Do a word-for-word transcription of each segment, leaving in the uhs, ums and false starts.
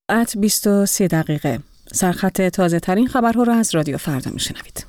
ات بیست و سه دقیقه. سرخط تازه ترین خبرها را از رادیو فردا میشنوید.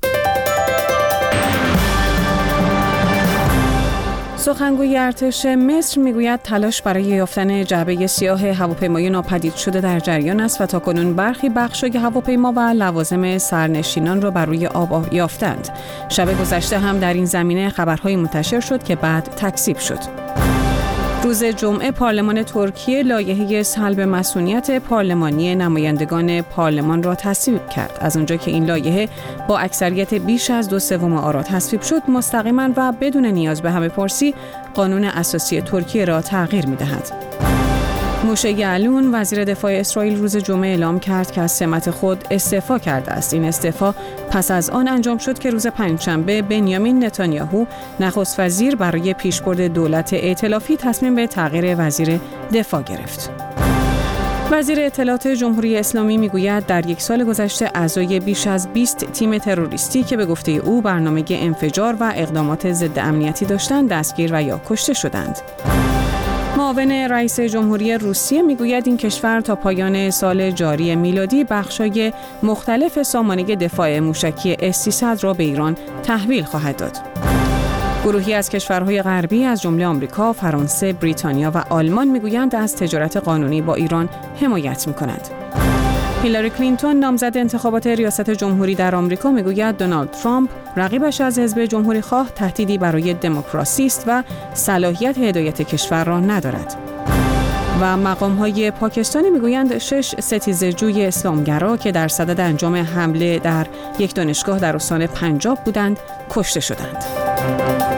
سخنگوی ارتش مصر میگوید تلاش برای یافتن جعبه سیاه هواپیمای ناپدید شده در جریان است و تاکنون برخی بخش‌های هواپیما و لوازم سرنشینان را بر روی آب یافتند. شب گذشته هم در این زمینه خبرهایی منتشر شد که بعد تکذیب شد. روز جمعه پارلمان ترکیه لایحه سلب مصونیت پارلمانی نمایندگان پارلمان را تصویب کرد. از آنجا که این لایحه با اکثریت بیش از دو سوم آرا تصویب شد، مستقیما و بدون نیاز به همه‌پرسی قانون اساسی ترکیه را تغییر می‌دهد. موشه یعلون وزیر دفاع اسرائیل روز جمعه اعلام کرد که از سمت خود استعفا کرده است. این استعفا پس از آن انجام شد که روز پنجشنبه بنیامین نتانیاهو نخست وزیر برای پیشبرد دولت ائتلافی تصمیم به تغییر وزیر دفاع گرفت. وزیر اطلاعات جمهوری اسلامی میگوید در یک سال گذشته اعضای بیش از بیست تیم تروریستی که به گفته او برنامه انفجار و اقدامات ضد امنیتی داشتند دستگیر و یا کشته شدند. معاون رئیس جمهوری روسیه میگوید این کشور تا پایان سال جاری میلادی بخش‌های مختلف سامانه دفاع موشکی اس سیصد را به ایران تحویل خواهد داد. گروهی از کشورهای غربی از جمله آمریکا، فرانسه، بریتانیا و آلمان میگویند از تجارت قانونی با ایران حمایت می‌کند. هیلاری کلینتون نامزد انتخابات ریاست جمهوری در آمریکا میگوید دونالد ترامپ رقیبش از حزب جمهوری‌خواه تهدیدی برای دموکراسی است و صلاحیت هدایت کشور را ندارد. و مقام‌های پاکستانی میگویند شش ستیزه‌جوی اسلامگرا که در صدد انجام حمله در یک دانشگاه در استان پنجاب بودند کشته شدند.